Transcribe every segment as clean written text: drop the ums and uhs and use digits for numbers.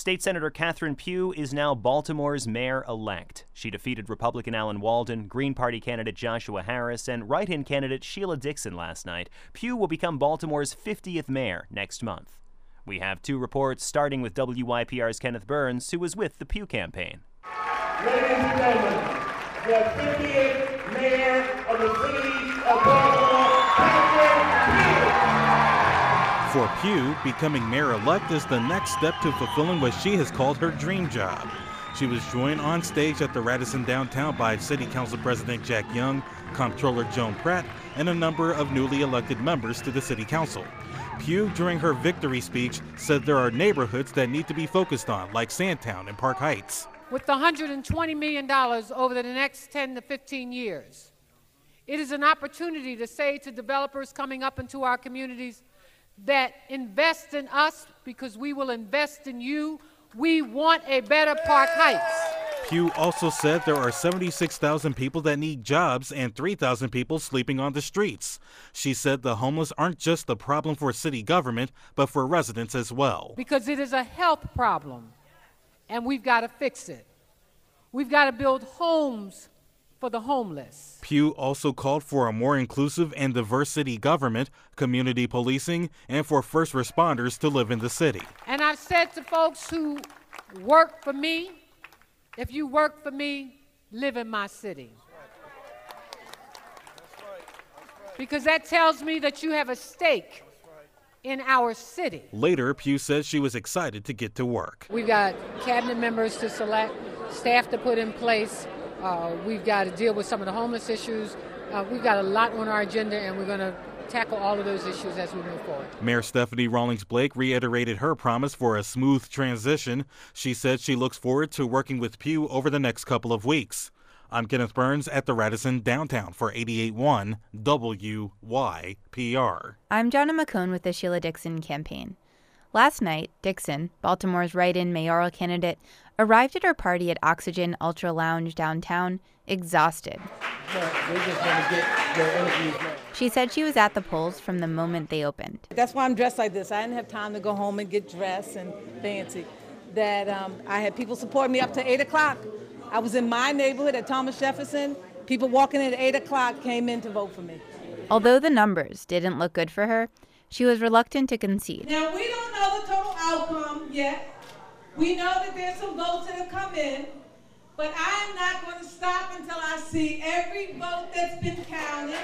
State Senator Catherine Pugh is now Baltimore's mayor-elect. She defeated Republican Alan Walden, Green Party candidate Joshua Harris, and write-in candidate Sheila Dixon last night. Pugh will become Baltimore's 50th mayor next month. We have two reports, starting with WYPR's Kenneth Burns, who was with the Pugh campaign. Ladies and gentlemen, the 50th mayor of the city of Baltimore, Catherine Pugh. For Pugh, becoming mayor-elect is the next step to fulfilling what she has called her dream job. She was joined on stage at the Radisson downtown by City Council President Jack Young, Comptroller Joan Pratt, and a number of newly elected members to the City Council. Pugh, during her victory speech, said there are neighborhoods that need to be focused on, like Sandtown and Park Heights. With the $120 million over the next 10 to 15 years, it is an opportunity to say to developers coming up into our communities that invest in us because we will invest in you. We want a better Park Heights. Pugh also said there are 76,000 people that need jobs and 3,000 people sleeping on the streets. She said the homeless aren't just the problem for city government, but for residents as well. Because it is a health problem, and we've got to fix it. We've got to build homes for the homeless. Pugh also called for a more inclusive and diverse city government, community policing, and for first responders to live in the city. And I've said to folks who work for me, if you work for me, live in my city. Because that tells me that you have a stake in our city. Later, Pugh said she was excited to get to work. We've got cabinet members to select, staff to put in place. We've got to deal with some of the homeless issues. We've got a lot on our agenda, and we're going to tackle all of those issues as we move forward. Mayor Stephanie Rawlings-Blake reiterated her promise for a smooth transition. She said she looks forward to working with Pugh over the next couple of weeks. I'm Kenneth Burns at the Radisson downtown for 88.1 WYPR. I'm Jonna McCone with the Sheila Dixon campaign. Last night, Dixon, Baltimore's write-in mayoral candidate, arrived at her party at Oxygen Ultra Lounge downtown, exhausted. She said she was at the polls from the moment they opened. That's why I'm dressed like this. I didn't have time to go home and get dressed and fancy. I had people support me up to 8 o'clock. I was in my neighborhood at Thomas Jefferson. People walking in at 8 o'clock came in to vote for me. Although the numbers didn't look good for her, she was reluctant to concede. Now, we don't know the total outcome yet. We know that there's some votes that have come in, but I am not going to stop until I see every vote that's been counted.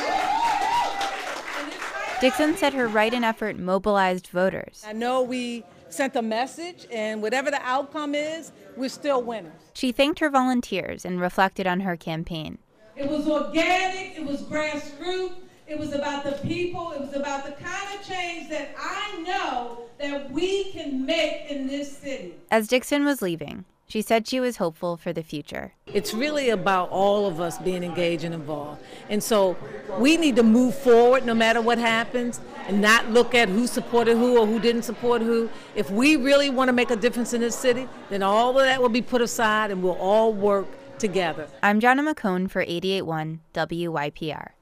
Dixon said her write-in effort mobilized voters. I know we sent a message, and whatever the outcome is, we're still winners. She thanked her volunteers and reflected on her campaign. It was organic, it was grassroots, it was about the people, it was about the kind of change that I know that we can make in this city. As Dixon was leaving, she said she was hopeful for the future. It's really about all of us being engaged and involved. And so we need to move forward no matter what happens and not look at who supported who or who didn't support who. If we really want to make a difference in this city, then all of that will be put aside and we'll all work together. I'm Jonna McCone for 88.1 WYPR.